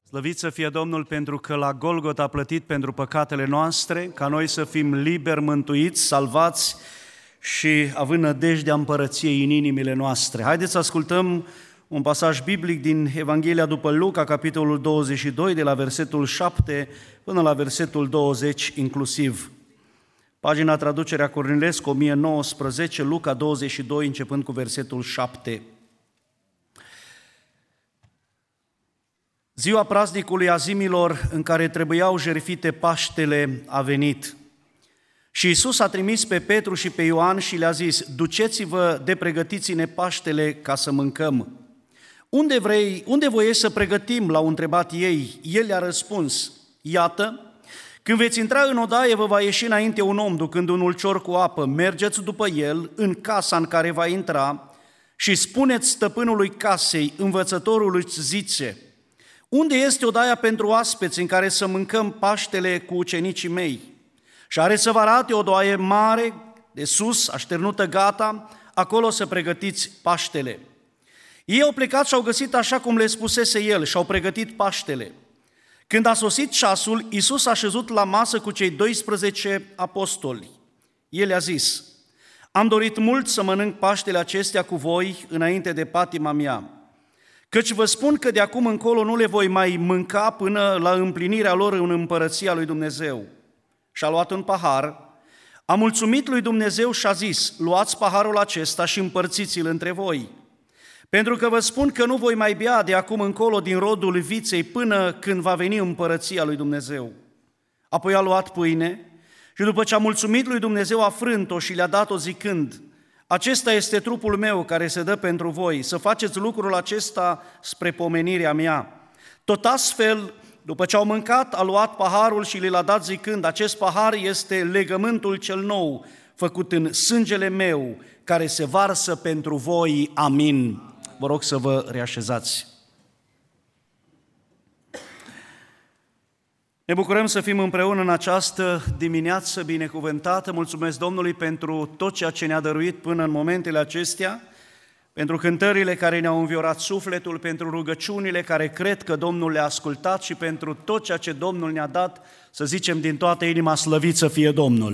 Slăvit să fie Domnul pentru că la Golgota a plătit pentru păcatele noastre, ca noi să fim liberi, mântuiți, salvați și având nădejdea împărăției în inimile noastre. Haideți să ascultăm un pasaj biblic din Evanghelia după Luca, capitolul 22, de la versetul 7 până la versetul 20 inclusiv. Pagina Traducerea Cornilescu, 1019, Luca 22, începând cu versetul 7. Ziua praznicului Azimilor, în care trebuiau jertfite Paștele, a venit. Și Iisus a trimis pe Petru și pe Ioan și le-a zis: duceți-vă de pregătiți-ne Paștele ca să mâncăm. Unde voiești să pregătim? L-au întrebat ei. El le-a răspuns: iată, când veți intra în odaie, vă va ieși înainte un om ducând un ulcior cu apă. Mergeți după el în casa în care va intra și spuneți stăpânului casei: învățătorul îți zice: unde este odaia pentru oaspeți în care să mâncăm Paștele cu ucenicii mei? Și are să vă arate o odaie mare, de sus, așternută gata, acolo să pregătiți Paștele. Ei au plecat și au găsit așa cum le spusese el și au pregătit Paștele. Când a sosit ceasul, Iisus a șezut la masă cu cei 12 apostoli. El le-a zis: am dorit mult să mănânc Paștele acestea cu voi înainte de patima mea. Căci vă spun că de acum încolo nu le voi mai mânca până la împlinirea lor în împărăția lui Dumnezeu. Și-a luat un pahar, a mulțumit lui Dumnezeu și a zis: luați paharul acesta și împărțiți-l între voi. Pentru că vă spun că nu voi mai bea de acum încolo din rodul viței până când va veni împărăția lui Dumnezeu. Apoi a luat pâine și după ce a mulțumit lui Dumnezeu a frânt-o și le-a dat-o zicând: acesta este trupul meu care se dă pentru voi, să faceți lucrul acesta spre pomenirea mea. Tot astfel, după ce au mâncat, a luat paharul și l-a dat zicând: acest pahar este legământul cel nou, făcut în sângele meu, care se varsă pentru voi. Amin. Vă rog să vă reașezați. Ne bucurăm să fim împreună în această dimineață binecuvântată. Mulțumesc Domnului pentru tot ceea ce ne-a dăruit până în momentele acestea, pentru cântările care ne-au înviorat sufletul, pentru rugăciunile care cred că Domnul le-a ascultat și pentru tot ceea ce Domnul ne-a dat, să zicem din toată inima: slăvit să fie Domnul!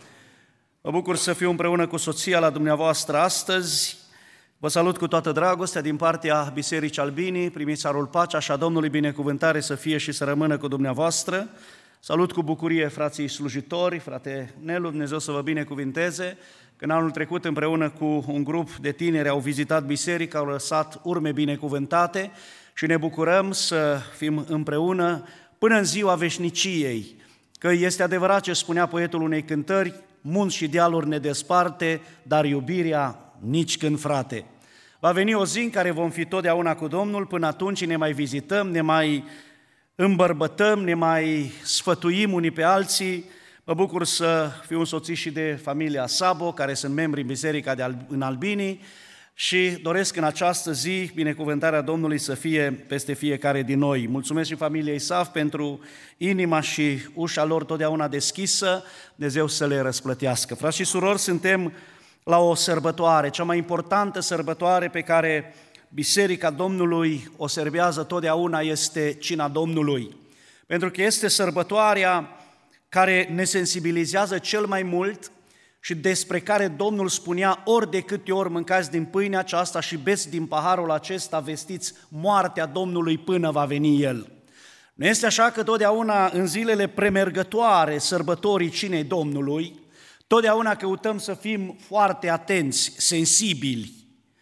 Mă bucur să fiu împreună cu soția la dumneavoastră astăzi. Vă salut cu toată dragostea din partea Bisericii Albinii, primiți harul, pacea și a Domnului, binecuvântare să fie și să rămână cu dumneavoastră. Salut cu bucurie frații slujitori, frate Nelu, Dumnezeu să vă binecuvinteze. Când anul trecut împreună cu un grup de tineri au vizitat biserica, au lăsat urme binecuvântate și ne bucurăm să fim împreună până în ziua veșniciei. Că este adevărat ce spunea poetul unei cântări: munți și dealuri ne desparte, dar iubirea nici când, frate. Va veni o zi în care vom fi totdeauna cu Domnul, până atunci ne mai vizităm, ne mai îmbărbătăm, ne mai sfătuim unii pe alții. Mă bucur să fiu însoțit și de familia Sabo, care sunt membri în biserica în Albinii, și doresc în această zi binecuvântarea Domnului să fie peste fiecare din noi. Mulțumesc și familiei Saf pentru inima și ușa lor totdeauna deschisă, Dumnezeu să le răsplătească. Frați și surori, suntem la o sărbătoare, cea mai importantă sărbătoare pe care Biserica Domnului o serbează totdeauna este Cina Domnului. Pentru că este sărbătoarea care ne sensibilizează cel mai mult și despre care Domnul spunea: ori de câte ori mâncați din pâinea aceasta și beți din paharul acesta, vestiți moartea Domnului până va veni El. Nu este așa că totdeauna în zilele premergătoare sărbătorii Cinei Domnului, totdeauna căutăm să fim foarte atenți, sensibili.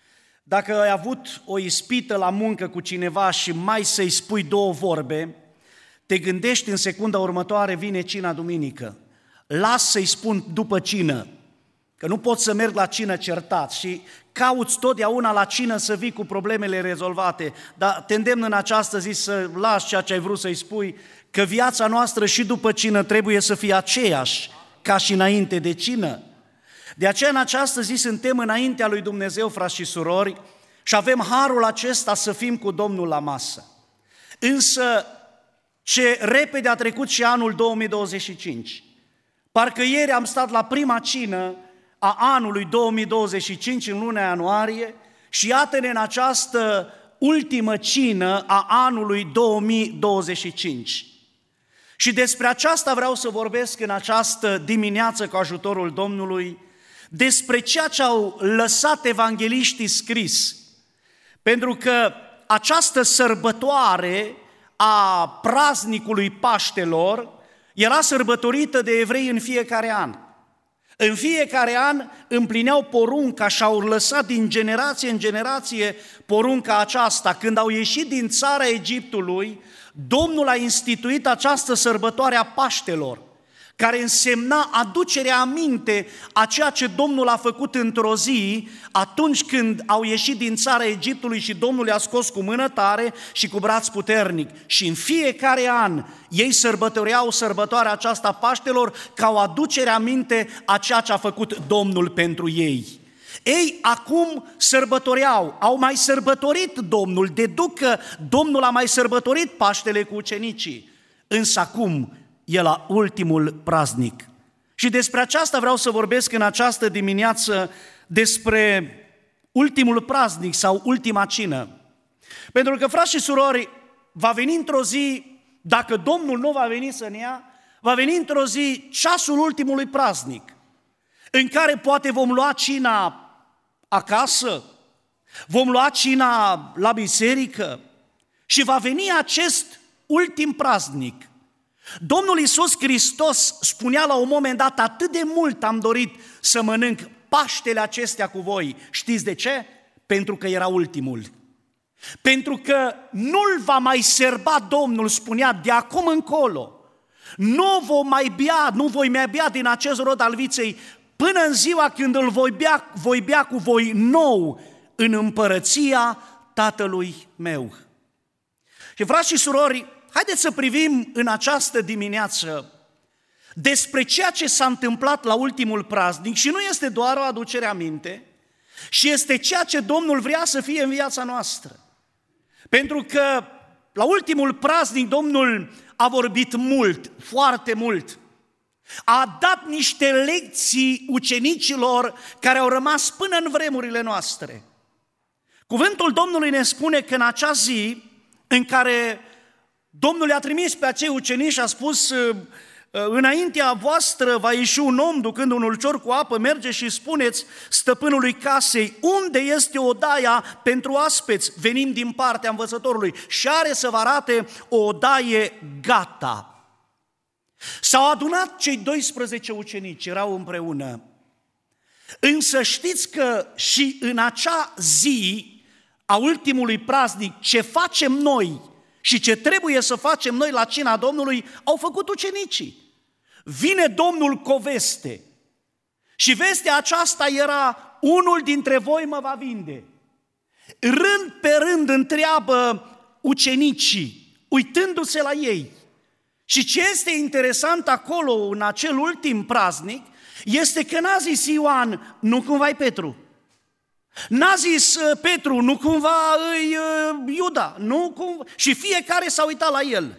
Dacă ai avut o ispită la muncă cu cineva și mai să-i spui două vorbe, te gândești în secunda următoare: vine cina duminică, las să-i spun după cină, că nu pot să merg la cină certat, și cauți totdeauna la cină să vii cu problemele rezolvate. Dar te îndemn în această zi să lași ceea ce ai vrut să-i spui, că viața noastră și după cină trebuie să fie aceeași ca și înainte de cină. De aceea în această zi suntem înaintea lui Dumnezeu, frați și surori, și avem harul acesta să fim cu Domnul la masă. Însă ce repede a trecut și anul 2025. Parcă ieri am stat la prima cină a anului 2025 în luna ianuarie și iată-ne în această ultimă cină a anului 2025. Și despre aceasta vreau să vorbesc în această dimineață cu ajutorul Domnului, despre ceea ce au lăsat evangheliștii scris. Pentru că această sărbătoare a praznicului Paștelor era sărbătorită de evrei în fiecare an. În fiecare an împlineau porunca și au lăsat din generație în generație porunca aceasta. Când au ieșit din țara Egiptului, Domnul a instituit această sărbătoare a Paștelor, care însemna aducerea aminte a ceea ce Domnul a făcut într-o zi, atunci când au ieșit din țara Egiptului și Domnul i-a scos cu mână tare și cu braț puternic. Și în fiecare an ei sărbătoreau sărbătoarea aceasta a Paștelor ca o aducere aminte a ceea ce a făcut Domnul pentru ei. Ei acum sărbătoreau, au mai sărbătorit Domnul, deduc că Domnul a mai sărbătorit Paștele cu ucenicii, însă acum e la ultimul praznic. Și despre aceasta vreau să vorbesc în această dimineață, despre ultimul praznic sau ultima cină. Pentru că, frați și surori, va veni într-o zi, dacă Domnul nu va veni să ne ia, va veni într-o zi ceasul ultimului praznic, în care poate vom lua cina acasă, vom lua cina la biserică și va veni acest ultim praznic. Domnul Iisus Hristos spunea la un moment dat: atât de mult am dorit să mănânc Paștele acestea cu voi. Știți de ce? Pentru că era ultimul. Pentru că nu-l va mai serba Domnul, spunea, de acum încolo. Nu voi mai bea din acest rod al viței până în ziua când îl voi bea cu voi nou în împărăția Tatălui meu. Și frați și surori, haideți să privim în această dimineață despre ceea ce s-a întâmplat la ultimul praznic și nu este doar o aducere aminte, și este ceea ce Domnul vrea să fie în viața noastră. Pentru că la ultimul praznic Domnul a vorbit mult, foarte mult. A dat niște lecții ucenicilor care au rămas până în vremurile noastre. Cuvântul Domnului ne spune că în acea zi în care Domnul i-a trimis pe acei ucenici și a spus: înaintea voastră va ieși un om ducând un ulcior cu apă, merge și spuneți stăpânului casei: unde este odaia pentru aspeți? Venim din partea învățătorului și are să vă arate o odaie gata. S-au adunat cei 12 ucenici, erau împreună. Însă știți că și în acea zi a ultimului praznic, ce facem noi și ce trebuie să facem noi la cina Domnului, au făcut ucenicii. Vine Domnul cu o veste și vestea aceasta era: unul dintre voi mă va vinde. Rând pe rând întreabă ucenicii, uitându-se la ei. Și ce este interesant acolo, în acel ultim praznic, este că n-a zis Ioan: nu cumva-i Petru. N-a zis Petru: nu cumva îi Iuda. Nu cumva. Și fiecare s-a uitat la el.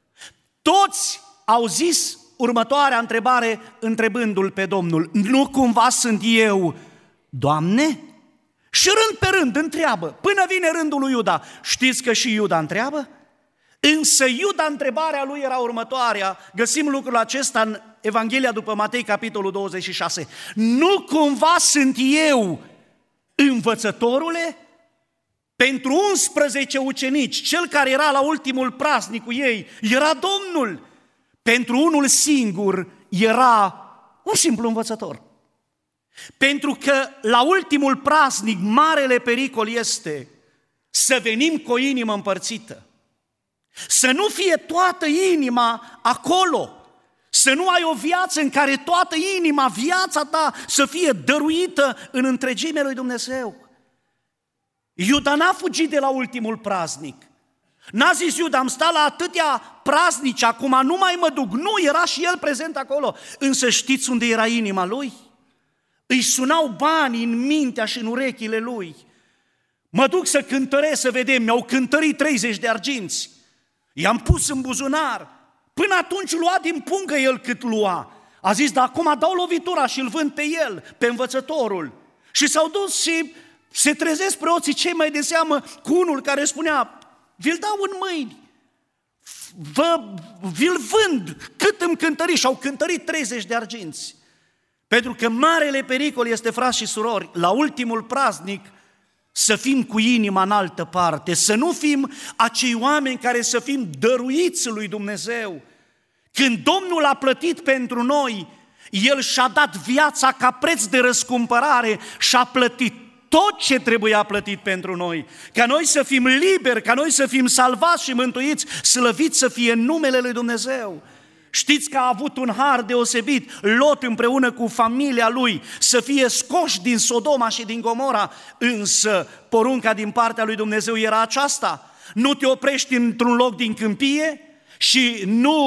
Toți au zis următoarea întrebare, întrebându-l pe Domnul: nu cumva sunt eu, Doamne? Și rând pe rând întreabă, până vine rândul lui Iuda. Știți că și Iuda întreabă? Însă Iuda, întrebarea lui era următoarea. Găsim lucrul acesta în Evanghelia după Matei, capitolul 26. Nu cumva sunt eu, învățătorule? Pentru 11 ucenici, cel care era la ultimul praznic cu ei era Domnul. Pentru unul singur era un simplu învățător. Pentru că la ultimul praznic marele pericol este să venim cu o inimă împărțită. Să nu fie toată inima acolo, să nu ai o viață în care toată inima, viața ta, să fie dăruită în întregimea lui Dumnezeu. Iuda n-a fugit de la ultimul praznic. N-a zis Iuda: am stat la atâtea praznici, acum nu mai mă duc. Nu, era și el prezent acolo. Însă știți unde era inima lui? Îi sunau banii în mintea și în urechile lui. Mă duc să cântăresc, să vedem, mi-au cântărit 30 de arginți. I-am pus în buzunar. Până atunci lua din pungă el cât lua. A zis: dar acum dau lovitura și îl vând pe el, pe învățătorul. Și s-au dus și Se trezesc preoții cei mai de seamă cu unul care spunea, vi-l dau în mâini, vi-l vând, cât îmi cântări, și au cântărit 30 de arginți. Pentru că marele pericol este, frați și surori, la ultimul praznic să fim cu inima în altă parte, să nu fim acei oameni care să fim dăruiți lui Dumnezeu. Când Domnul a plătit pentru noi, El și-a dat viața ca preț de răscumpărare și a plătit tot ce trebuia plătit pentru noi, ca noi să fim liberi, ca noi să fim salvați și mântuiți, slăviți să fie numele lui Dumnezeu. Știți că a avut un har deosebit, Lot împreună cu familia lui, să fie scoși din Sodoma și din Gomora, însă porunca din partea lui Dumnezeu era aceasta: nu te oprești într-un loc din câmpie și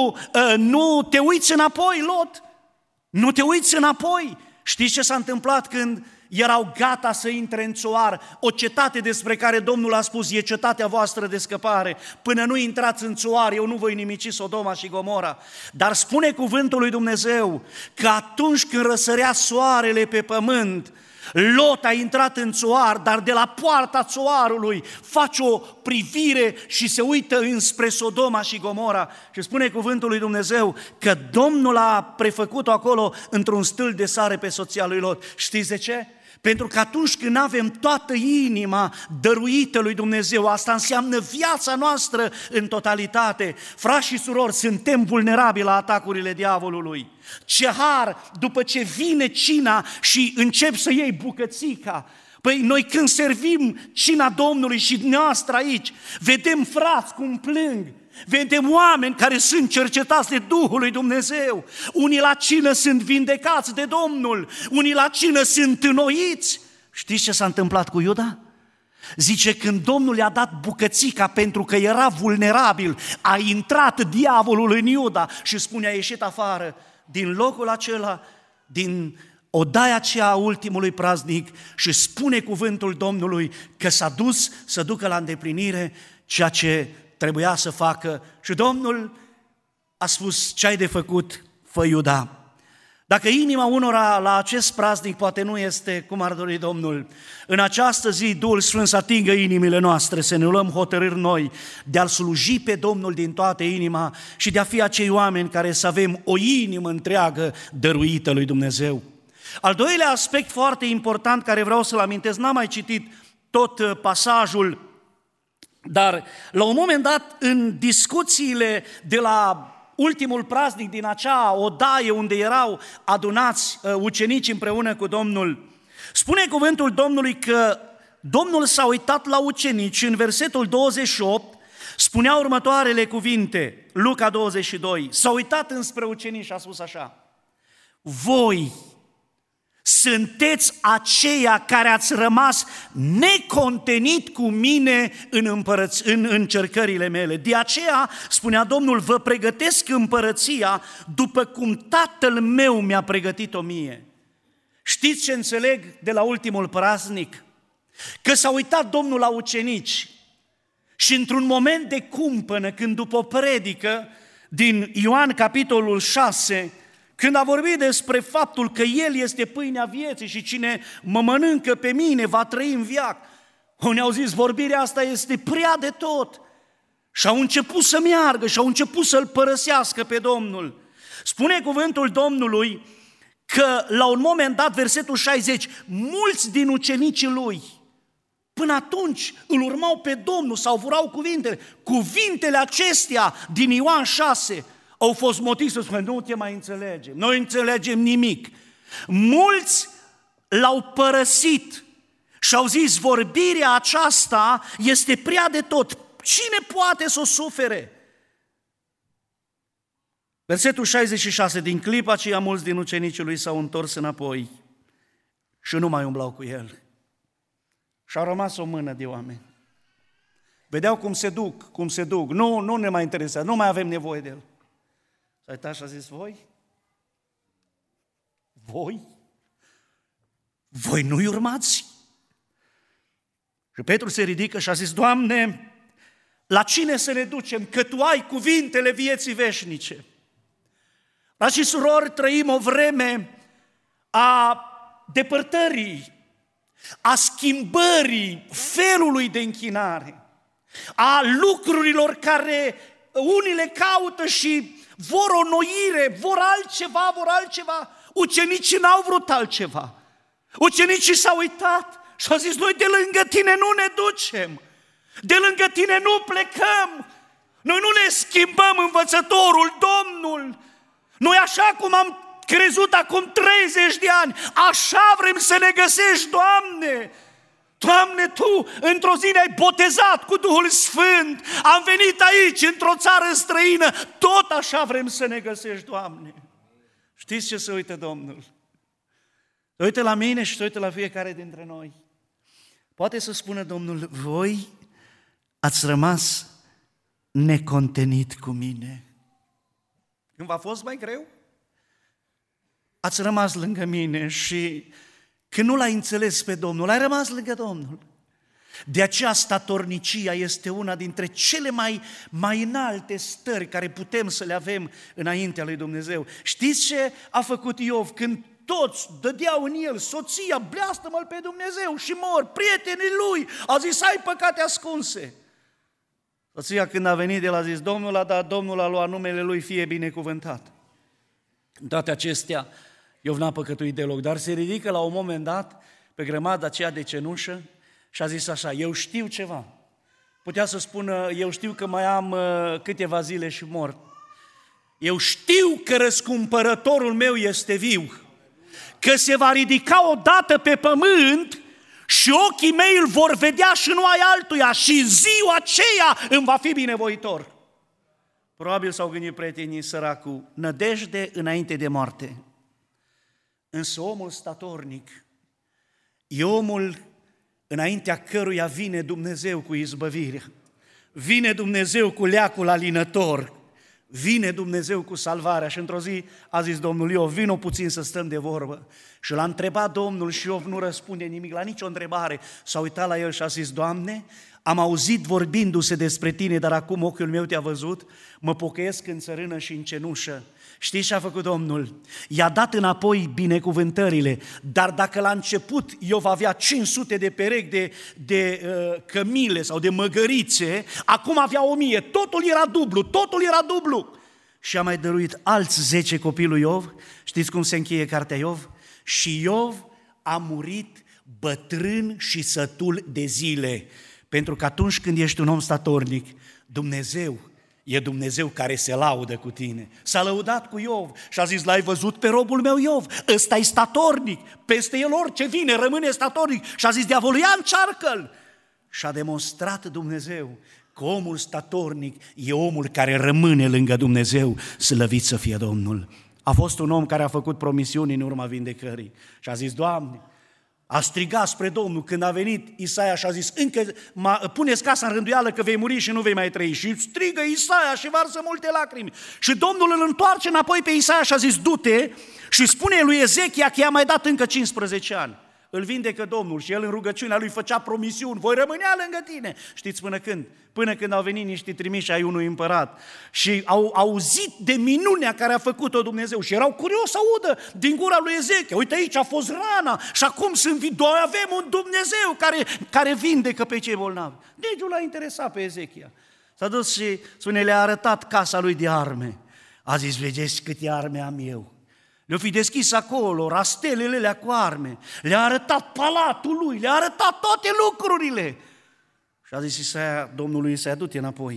nu te uiți înapoi, Lot, nu te uiți înapoi. Știți ce s-a întâmplat când erau gata să intre în Țoar, o cetate despre care Domnul a spus, e cetatea voastră de scăpare, până nu intrați în Țoar, eu nu voi nimici Sodoma și Gomora. Dar spune cuvântul lui Dumnezeu că atunci când răsărea soarele pe pământ, Lot a intrat în Țoar, dar de la poarta Țoarului face o privire și se uită înspre Sodoma și Gomora și spune cuvântul lui Dumnezeu că Domnul a prefăcut-o acolo într-un stâlp de sare pe soția lui Lot. Știți de ce? Pentru că atunci când avem toată inima dăruită lui Dumnezeu, asta înseamnă viața noastră în totalitate. Frați și surori, suntem vulnerabili la atacurile diavolului. Ce har după ce vine cina și începi să iei bucățica. Păi noi când servim cina Domnului și dumneavoastră aici, vedem frați cum plâng, vedem oameni care sunt cercetați de Duhul lui Dumnezeu, unii la cină sunt vindecați de Domnul, unii la cină sunt înnoiți. Știți ce s-a întâmplat cu Iuda? Zice, când Domnul i-a dat bucățica pentru că era vulnerabil, a intrat diavolul în Iuda și spune, a ieșit afară din locul acela, din odaia aceea a ultimului praznic și spune cuvântul Domnului că s-a dus să ducă la îndeplinire ceea ce trebuia să facă și Domnul a spus, ce ai de făcut, fă, Iuda. Dacă inima unora la acest praznic poate nu este cum ar dori Domnul, în această zi Duhul Sfânt să atingă inimile noastre, să ne luăm hotărâri noi de a-L sluji pe Domnul din toată inima și de a fi acei oameni care să avem o inimă întreagă dăruită lui Dumnezeu. Al doilea aspect foarte important care vreau să-l amintesc, n-am mai citit tot pasajul, dar la un moment dat în discuțiile de la ultimul praznic din acea odaie unde erau adunați ucenici împreună cu Domnul, spune cuvântul Domnului că Domnul s-a uitat la ucenici și în versetul 28 spunea următoarele cuvinte, Luca 22, s-a uitat înspre ucenici și a spus așa, voi sunteți aceia care ați rămas necontenit cu mine în încercările mele. De aceea, spunea Domnul, vă pregătesc împărăția după cum Tatăl meu mi-a pregătit-o mie. Știți ce înțeleg de la ultimul praznic? Că s-a uitat Domnul la ucenici și într-un moment de cumpănă, când după o predică din Ioan capitolul 6, când a vorbit despre faptul că El este pâinea vieții și cine mă mănâncă pe mine va trăi în veac, unii au zis, vorbirea asta este prea de tot. Și au început să meargă și au început să-L părăsească pe Domnul. Spune cuvântul Domnului că la un moment dat, versetul 60, mulți din ucenicii Lui, până atunci îl urmau pe Domnul, savurau cuvintele. Cuvintele acestea din Ioan 6 au fost motiv să spună, nu te mai înțelegem, noi înțelegem nimic. Mulți L-au părăsit și au zis, vorbirea aceasta este prea de tot, cine poate să o sufere? Versetul 66, din clipa aceea mulți din ucenicii Lui s-au întors înapoi și nu mai umblau cu El. Și au rămas o mână de oameni. Vedeau cum se duc, nu ne mai interesează, nu mai avem nevoie de El. S-a uitat și a zis, voi nu-i urmați? Și Petru se ridică și a zis, Doamne, la cine să ne ducem, că Tu ai cuvintele vieții veșnice? Frați și surori, trăim o vreme a depărtării. a schimbării felului de închinare, a lucrurilor care unii le caută și vor o noire, vor altceva. Ucenicii n-au vrut altceva. Ucenicii s-au uitat și au zis, noi de lângă tine nu ne ducem, de lângă tine nu plecăm, noi nu ne schimbăm învățătorul, Domnul. Noi așa cum am crezut acum 30 de ani, așa vrem să ne găsești, Doamne. Doamne, Tu într-o zi ne-ai botezat cu Duhul Sfânt, am venit aici într-o țară străină, tot așa vrem să ne găsești, Doamne. Știți ce se uită Domnul? Se uită la mine și se uită la fiecare dintre noi. Poate să spună Domnul, voi ați rămas necontenit cu mine. Când v-a fost mai greu? Ați rămas lângă mine și când nu l-ai înțeles pe Domnul, ai rămas lângă Domnul. De aceea statornicia este una dintre cele mai înalte stări care putem să le avem înaintea lui Dumnezeu. Știți ce a făcut Iov când toți dădeau în el, soția, bleastă-mă-l pe Dumnezeu și mor, prietenii lui, a zis, ai păcate ascunse. Soția când a venit, el a zis, Domnul a dat, Domnul a luat, numele lui fie binecuvântat. În toate acestea, Iov n-a păcătuit deloc, dar se ridică la un moment dat pe grămada aceea de cenușă și a zis așa, eu știu ceva. Putea să spună, eu știu că mai am câteva zile și mor. Eu știu că răscumpărătorul meu este viu, că se va ridica odată pe pământ și ochii mei îl vor vedea și nu ai altuia și ziua aceea îmi va fi binevoitor. Probabil s-au gândit prietenii săracul, nădejde înainte de moarte. Însă omul statornic e omul înaintea căruia vine Dumnezeu cu izbăvirea, vine Dumnezeu cu leacul alinător, vine Dumnezeu cu salvarea. Și într-o zi a zis Domnul Iov, vino puțin să stăm de vorbă. Și l-a întrebat Domnul și Iov nu răspunde nimic la nicio întrebare. S-a uitat la el și a zis, Doamne, am auzit vorbindu-se despre tine, dar acum ochiul meu te-a văzut, mă pocăiesc în țărână și în cenușă. Știți ce a făcut Domnul? I-a dat înapoi binecuvântările, dar dacă la început Iov avea 500 de perechi de cămile sau de măgărițe, acum avea 1000, totul era dublu. Și a mai dăruit alți 10 copii lui Iov. Știți cum se încheie cartea Iov? Și Iov a murit bătrân și sătul de zile, pentru că atunci când ești un om statornic, Dumnezeu e Dumnezeu care se laudă cu tine. S-a lăudat cu Iov și a zis, l-ai văzut pe robul meu Iov, ăsta e statornic, peste el orice vine rămâne statornic. Și a zis, diavolul, ia încearcă-l. Și a demonstrat Dumnezeu că omul statornic e omul care rămâne lângă Dumnezeu, slăvit să fie Domnul. A fost un om care a făcut promisiuni în urma vindecării și a zis, Doamne, a strigat spre Domnul când a venit Isaia și a zis, încă puneți casa în rânduială că vei muri și nu vei mai trăi. Și strigă Isaia și varsă multe lacrimi. Și Domnul îl întoarce înapoi pe Isaia și a zis, du-te și spune lui Ezechia că i-a mai dat încă 15 ani. Îl vindecă Domnul și el în rugăciunea lui făcea promisiuni, voi rămânea lângă tine. Știți până când? Până când au venit niște trimiși ai unui împărat și au auzit de minunea care a făcut-o Dumnezeu și erau curioși să audă din gura lui Ezechia. Uite, aici a fost rana și acum avem un Dumnezeu care vindecă pe cei bolnavi. Deci nu l-a interesat pe Ezechia. S-a dus și spune, le-a arătat casa lui de arme. A zis, vedeți câte arme am eu. Le-o fi deschis acolo, rastelele alea cu arme, le-a arătat palatul lui, le-a arătat toate lucrurile. Și a zis Isaia, Domnului Isaia, du-te înapoi.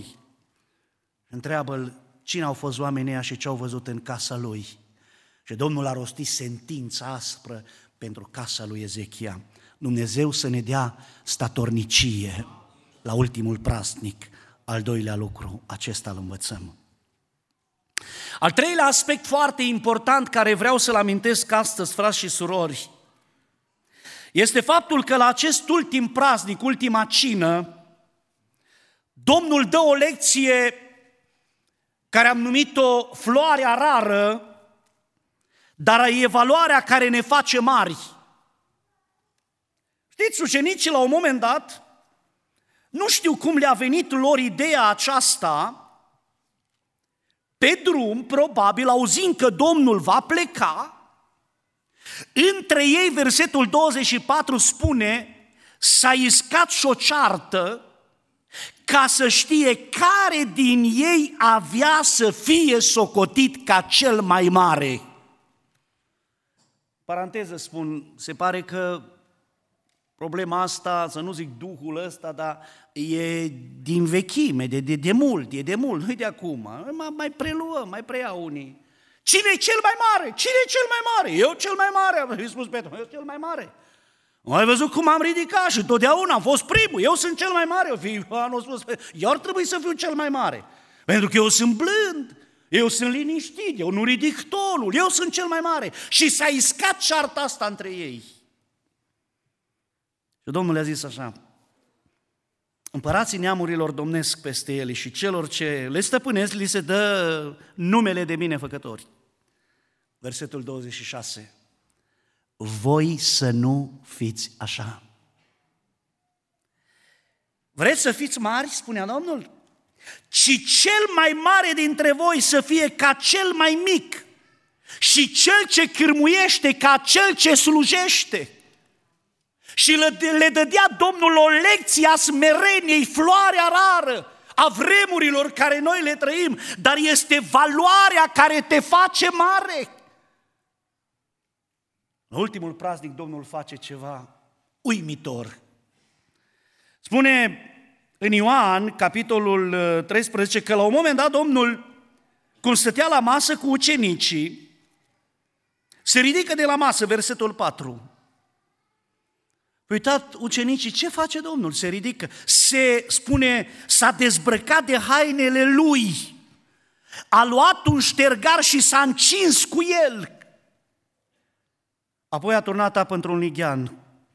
Întreabă-l cine au fost oamenii ăia și ce au văzut în casa lui. Și Domnul a rostit sentința aspră pentru casa lui Ezechia. Dumnezeu să ne dea statornicie la ultimul praznic. Al doilea lucru, acesta îl învățăm. Al treilea aspect foarte important care vreau să-l amintesc astăzi, frați și surori, este faptul că la acest ultim praznic, ultima cină, Domnul dă o lecție care am numit-o floarea rară, dar e valoarea care ne face mari. Știți, ucenicii la un moment dat, nu știu cum le-a venit lor ideea aceasta, pe drum, probabil, auzind că Domnul va pleca, Între ei, versetul 24 spune, s-a iscat și o ceartă ca să știe care din ei avea să fie socotit ca cel mai mare. Paranteză spun, se pare că problema asta, să nu zic duhul ăsta, dar e din vechime, de mult, nu-i de acum. Mai preluăm, mai preiau unii. Cine e cel mai mare? Cine e cel mai mare? Eu cel mai mare, a spus Petru, eu cel mai mare. Ai văzut cum am ridicat și totdeauna am fost primul, eu sunt cel mai mare. Anul spus, eu ar trebui să fiu cel mai mare, pentru că eu sunt blând, eu sunt liniștit, eu nu ridic tonul, eu sunt cel mai mare. Și s-a iscat cearta asta între ei. Și Domnul le-a zis așa, împărații neamurilor domnesc peste ele și celor ce le stăpânesc li se dă numele de binefăcători. Versetul 26. Voi să nu fiți așa. Vreți să fiți mari, spunea Domnul? Ci cel mai mare dintre voi să fie ca cel mai mic și cel ce cârmuiește ca cel ce slujește. Și le dădea Domnul o lecție a smereniei, floarea rară a vremurilor care noi le trăim, dar este valoarea care te face mare. La ultimul praznic Domnul face ceva uimitor. Spune în Ioan, capitolul 13, că la un moment dat Domnul, cum stătea la masă cu ucenicii, se ridică de la masă, versetul 4. Uitat ucenicii, ce face Domnul? Se ridică, s-a dezbrăcat de hainele lui, a luat un ștergar și s-a încins cu el. Apoi a turnat apă într-un lighean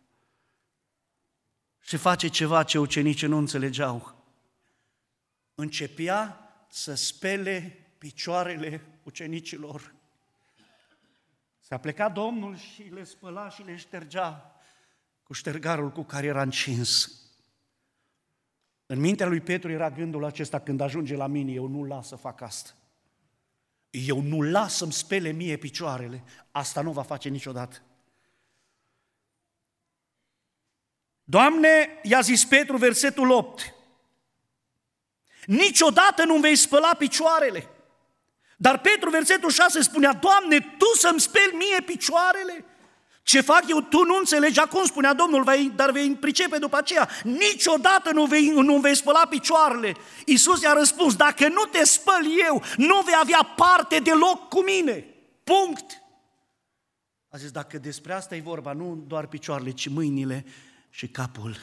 și face ceva ce ucenicii nu înțelegeau. Începea să spele picioarele ucenicilor. S-a plecat Domnul și le spăla și le ștergea cu ștergarul cu care era încins. În mintea lui Petru era gândul acesta, când ajunge la mine, eu nu las să fac asta. Eu nu las să-mi spele mie picioarele, asta nu va face niciodată. Doamne, i-a zis Petru, versetul 8, niciodată nu-mi vei spăla picioarele. Dar Petru, versetul 6, spunea, Doamne, Tu să-mi speli mie picioarele? Ce fac eu, Tu nu înțelegi. Acum spunea Domnul, dar vei pricepe după aceea. Niciodată nu vei spăla picioarele. Iisus i-a răspuns, dacă nu te spăl eu, nu vei avea parte deloc cu mine. Punct. A zis, dacă despre asta e vorba, nu doar picioarele, ci mâinile și capul.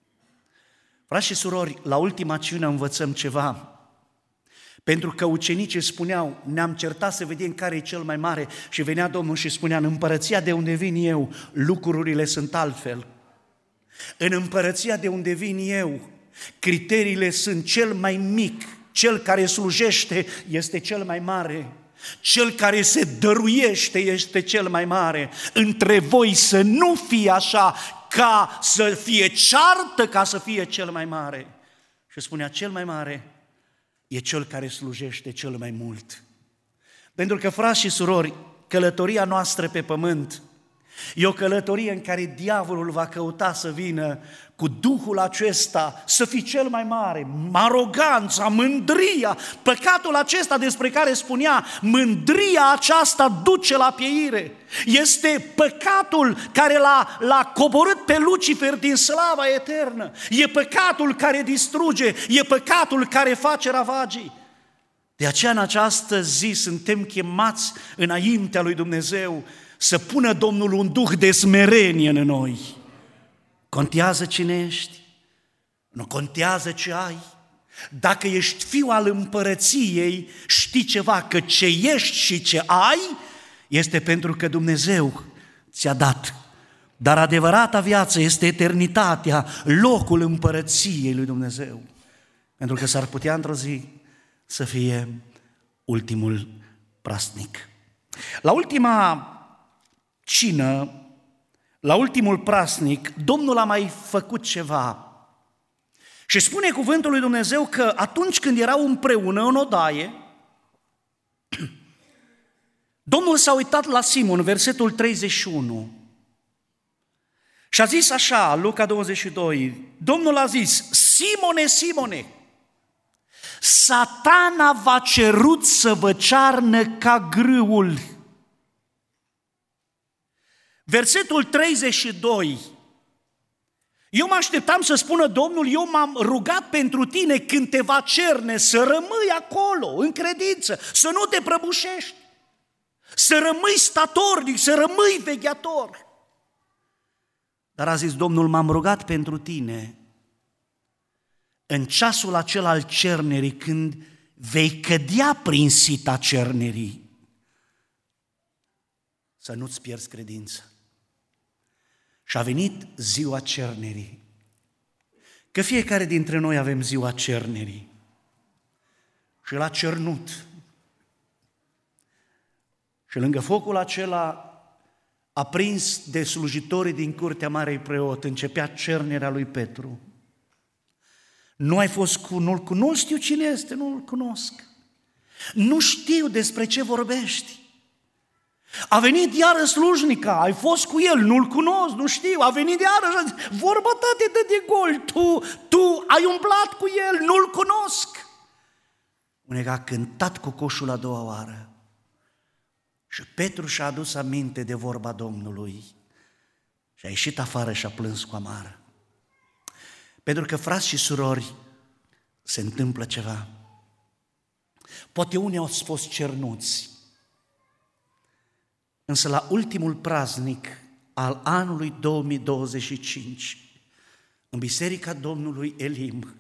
Frați și surori, la ultima ciună învățăm ceva. Pentru că ucenicii spuneau, ne-am certat să vedem care e cel mai mare și venea Domnul și spunea, în împărăția de unde vin eu, lucrurile sunt altfel. În împărăția de unde vin eu, criteriile sunt cel mai mic, cel care slujește este cel mai mare, cel care se dăruiește este cel mai mare. Între voi să nu fie așa, ca să fie ceartă, ca să fie cel mai mare. Și spunea, cel mai mare e cel care slujește cel mai mult. Pentru că, frați și surori, călătoria noastră pe pământ e o călătorie în care diavolul va căuta să vină cu duhul acesta, să fii cel mai mare, aroganța, mândria, păcatul acesta despre care spunea, mândria aceasta duce la pieire. Este păcatul care l-a coborât pe Lucifer din slava eternă. E păcatul care distruge, e păcatul care face ravagii. De aceea în această zi suntem chemați înaintea lui Dumnezeu să pună Domnul un duh de smerenie în noi. Contează cine ești, nu contează ce ai. Dacă ești fiu al împărăției, știi ceva, că ce ești și ce ai este pentru că Dumnezeu ți-a dat. Dar adevărata viață este eternitatea, locul împărăției lui Dumnezeu. Pentru că s-ar putea într-o zi să fie ultimul praznic. La ultima cină, la ultimul praznic, Domnul a mai făcut ceva. Și spune cuvântul lui Dumnezeu că atunci când erau împreună în odaie, Domnul s-a uitat la Simon, versetul 31, și a zis așa, Luca 22, Domnul a zis, Simone, Simone, Satana v-a cerut să vă cearnă ca grâul. Versetul 32, eu mă așteptam să spună Domnul, eu m-am rugat pentru tine când te va cerne să rămâi acolo, în credință, să nu te prăbușești, să rămâi statornic, să rămâi vegheator. Dar a zis Domnul, m-am rugat pentru tine în ceasul acela al cernerii, când vei cădea prin sita cernerii, să nu-ți pierzi credința. Și a venit ziua cernerii. Că fiecare dintre noi avem ziua cernerii. Și l-a cernut. Și lângă focul acela aprins de slujitorii din curtea Marei Preot, începea cernerea lui Petru. Nu ai fost nu-l cunosc, nu știu cine este, nu-l cunosc. Nu știu despre ce vorbești. A venit iară slujnica, ai fost cu el, nu-l cunosc, nu știu, a venit iară și a zis, vorba ta te dă de gol, tu ai umblat cu el, nu-l cunosc. Unega a cântat cu coșul a doua oară și Petru și-a adus aminte de vorba Domnului și a ieșit afară și a plâns cu amară. Pentru că, frați și surori, se întâmplă ceva. Poate unii au fost cernuți, însă la ultimul praznic al anului 2025, în Biserica Domnului Elim,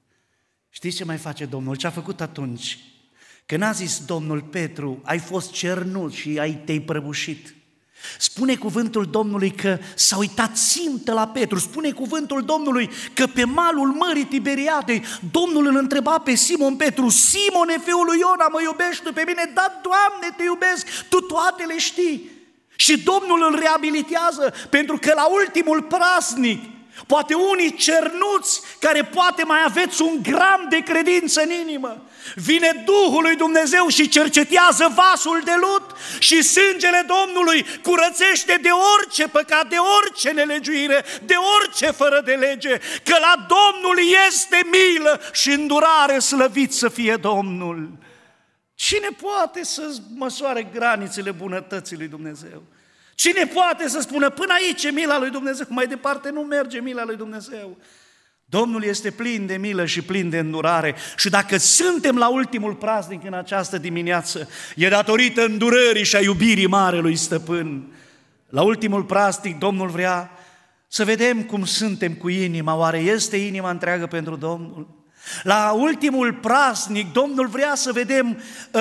știți ce mai face Domnul? Ce a făcut atunci? Că n-a zis Domnul Petru, ai fost cernut și te-ai prăbușit. Spune cuvântul Domnului că s-a uitat țintă la Petru, spune cuvântul Domnului că pe malul Mării Tiberiadei Domnul îl întreba pe Simon Petru, Simone, fiul lui Iona, mă iubești tu pe mine? Da, Doamne, te iubesc, tu toate le știi. Și Domnul îl reabilitează, pentru că la ultimul praznic, poate unii cernuți, care poate mai aveți un gram de credință în inimă, vine Duhul lui Dumnezeu și cercetează vasul de lut și sângele Domnului curățește de orice păcat, de orice nelegiuire, de orice fără de lege, că la Domnul este milă și îndurare, slăvit să fie Domnul. Cine poate să măsoare granițele bunătății lui Dumnezeu? Cine poate să spună până aici e mila lui Dumnezeu, mai departe nu merge mila lui Dumnezeu? Domnul este plin de milă și plin de îndurare și dacă suntem la ultimul praznic în această dimineață, e datorită îndurării și a iubirii Marelui Stăpân. La ultimul praznic Domnul vrea să vedem cum suntem cu inima, oare este inima întreagă pentru Domnul? La ultimul praznic Domnul vrea să vedem,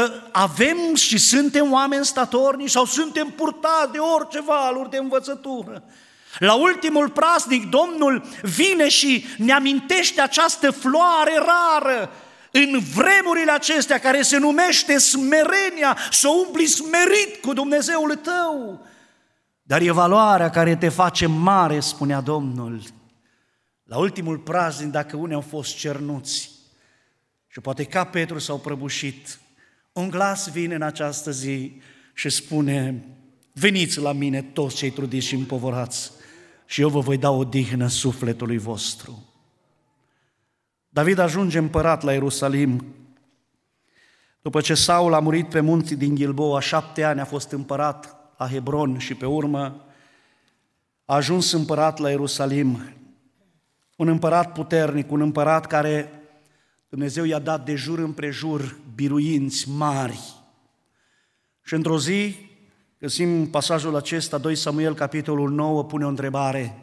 avem și suntem oameni statornici sau suntem purtați de orice valuri de învățătură. La ultimul praznic Domnul vine și ne amintește această floare rară în vremurile acestea care se numește smerenia, să umpli smerit cu Dumnezeul tău. Dar e valoarea care te face mare, spunea Domnul. La ultimul praznic, dacă unii au fost cernuți și poate ca Petru s-au prăbușit, un glas vine în această zi și spune, veniți la mine toți cei trudiți și împovorați și eu vă voi da odihnă sufletului vostru. David ajunge împărat la Ierusalim. După ce Saul a murit pe munții din Gilboa, 7 ani a fost împărat la Hebron și pe urmă a ajuns împărat la Ierusalim. Un împărat puternic, un împărat care Dumnezeu i-a dat de jur împrejur biruinți mari. Și într-o zi, găsim pasajul acesta, 2 Samuel, capitolul 9, pune o întrebare.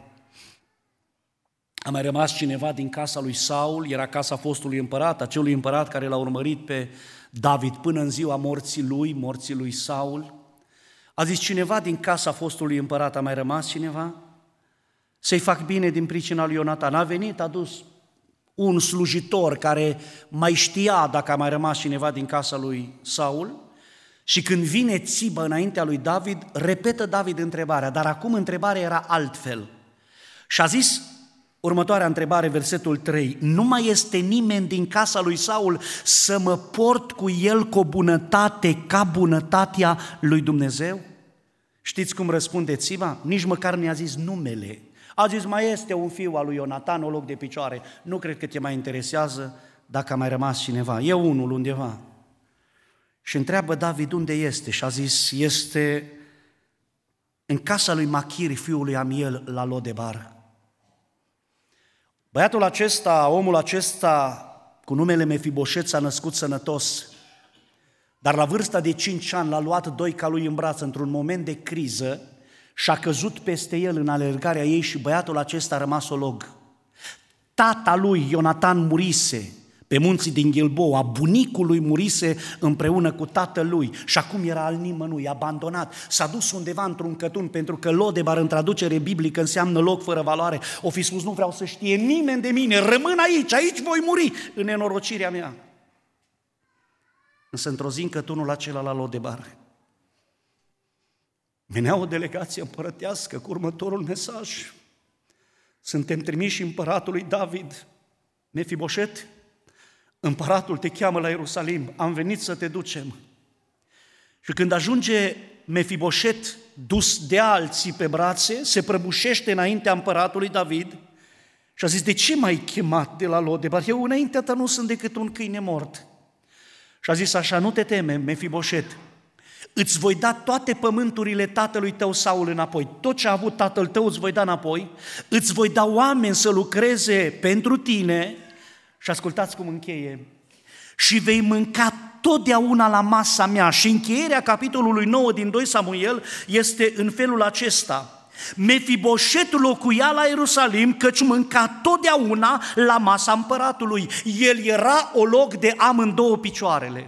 A mai rămas cineva din casa lui Saul, era casa fostului împărat, acelui împărat care l-a urmărit pe David până în ziua morții lui Saul. A zis, cineva din casa fostului împărat, a mai rămas cineva? Să-i fac bine din pricina lui Ionatan. A venit, a dus un slujitor care mai știa dacă a mai rămas cineva din casa lui Saul și când vine țibă înaintea lui David, repetă David întrebarea, dar acum întrebarea era altfel. Și a zis, Următoarea întrebare, versetul 3. Nu mai este nimeni din casa lui Saul să mă port cu el cu o bunătate ca bunătatea lui Dumnezeu? Știți cum răspunde Țiba? Nici măcar nu i-a zis numele. A zis, mai este un fiu al lui Ionatan, o loc de picioare. Nu cred că te mai interesează dacă a mai rămas cineva. E unul undeva. Și întreabă David unde este și a zis, este în casa lui Machir, fiul lui Amiel, la Lodebar. Băiatul acesta, omul acesta, cu numele Mefiboșet, s-a născut sănătos, dar la vârsta de 5 ani l-a luat doica lui în braț într-un moment de criză și a căzut peste el în alergarea ei și băiatul acesta a rămas olog. Tata lui, Ionatan, murise pe munții din Gilboa, bunicul lui murise împreună cu tatălui și acum era al nimănui, abandonat. S-a dus undeva într-un cătun, pentru că Lodebar în traducere biblică înseamnă loc fără valoare. O fi spus, nu vreau să știe nimeni de mine, rămân aici, aici voi muri în nenorocirea mea. Însă într-o zi în cătunul acela la Lodebar venea o delegație împărătească cu următorul mesaj. Suntem trimiși împăratului David. Mefiboșet, împăratul te cheamă la Ierusalim, am venit să te ducem. Și când ajunge Mefiboșet, dus de alții pe brațe, se prăbușește înaintea împăratului David și a zis, de ce m-ai chemat de la Lodebar? Eu înaintea ta nu sunt decât un câine mort. Și a zis așa, nu te teme, Mefiboșet, îți voi da toate pământurile tatălui tău Saul înapoi, tot ce a avut tatăl tău îți voi da înapoi, îți voi da oameni să lucreze pentru tine și ascultați cum încheie, și vei mânca totdeauna la masa mea. Și încheierea capitolului 9 din 2 Samuel este în felul acesta. Mefiboșet locuia la Ierusalim, căci mânca totdeauna la masa împăratului. El era olog de amândouă picioarele.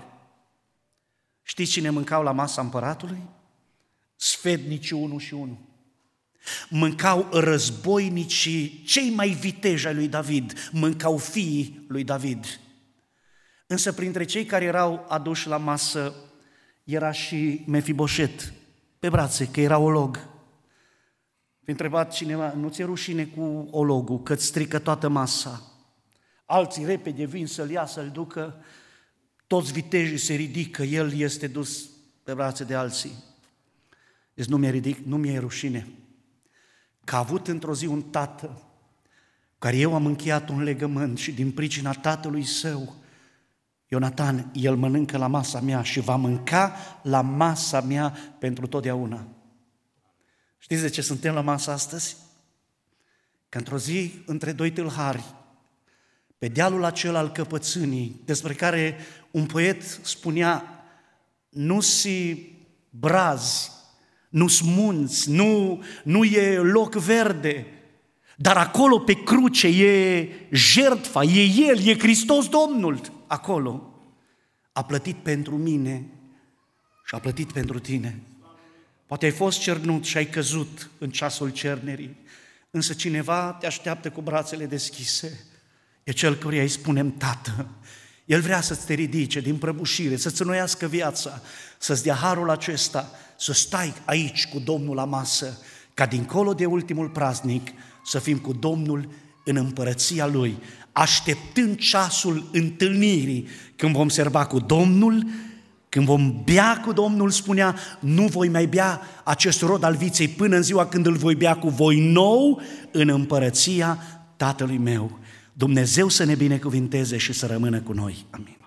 Știți cine mâncau la masa împăratului? Sfetnicii unu și unu. Mâncau războinicii cei mai viteji ai lui David, mâncau fiii lui David. Însă printre cei care erau aduși la masă era și Mefiboșet, pe brațe, că era olog. V-a întrebat cineva, nu ți-e rușine cu ologul, că-ți strică toată masa? Alții repede vin să-l ia, să-l ducă, toți vitejii se ridică, el este dus pe brațe de alții. Deci nu mi-e rușine că a avut într-o zi un tată care eu am încheiat un legământ și din pricina tatălui său, Ionatan, el mănâncă la masa mea și va mânca la masa mea pentru totdeauna. Știți de ce suntem la masă astăzi? Că într-o zi, între doi tâlhari, pe dealul acela al căpățânii, despre care un poet spunea, nu-si brazi, nu-s munți, nu e loc verde, dar acolo pe cruce e jertfa, e El, e Hristos Domnul. Acolo a plătit pentru mine și a plătit pentru tine. Poate ai fost cernut și ai căzut în ceasul cernerii, însă cineva te așteaptă cu brațele deschise. E cel căruia îi spunem Tată. El vrea să-ți te ridice din prăbușire, să-ți înnoiască viața, să-ți dea harul acesta, să stai aici cu Domnul la masă, ca dincolo de ultimul praznic să fim cu Domnul în împărăția Lui, așteptând ceasul întâlnirii, când vom serva cu Domnul, când vom bea cu Domnul, spunea, nu voi mai bea acest rod al viței până în ziua când îl voi bea cu voi nou în împărăția Tatălui meu. Dumnezeu să ne binecuvinteze și să rămână cu noi. Amin.